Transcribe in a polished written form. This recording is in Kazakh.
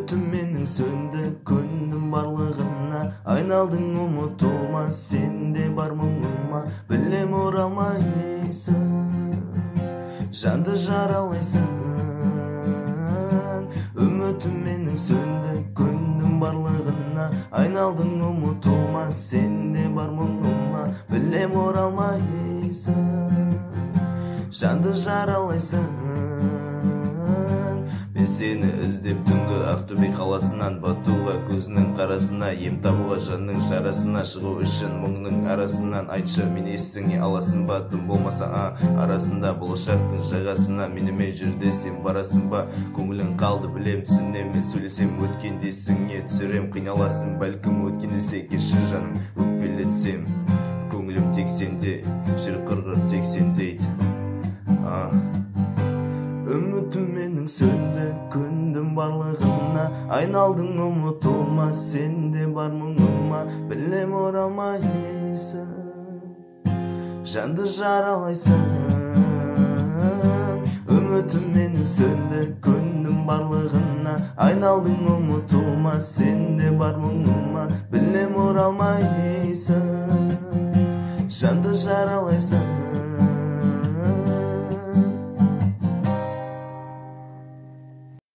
Үмітім менің сөнді күннің барлығына, айналдың ұмытылмас сенде бар мұңыма. Білем оралмайсың, жанды жаралайсың. Үмітім менің сөнді күннің барлығына, айналдың ұмытылмас сенде бар мұңыма. Білем оралмайсың, жанды жаралайсың. Мен сені іздеп түнгі Ақтөбе қаласынан батуға, көзінің қарасына, ем табуға, жанның жарасына шығу үшін мұңның арасынан. Айтшы, мен есіңе аласың ба, тым болмаса арасында болашақтың жағасына. Менімен жүрде сен барасың ба, көңілің қалды білем, түсінемін. Сөйлесем өткенде есіңе түсірем, қиналасың бәлкім өткенде. Келші жаным, өкпелетсем көңілім тек сенде, жер қырғыр тек сендейді. Үмітім менің сөнді күндің барлығына, айналдың ұмытылмас сенде бар мұңыма. Білем оралмайсың, жанды жаралайсың. Үмітім менің сөнді күндің барлығына, айналдың ұмытылмас сенде бар мұңыма. Білем оралмайсың, жанды жаралайсың.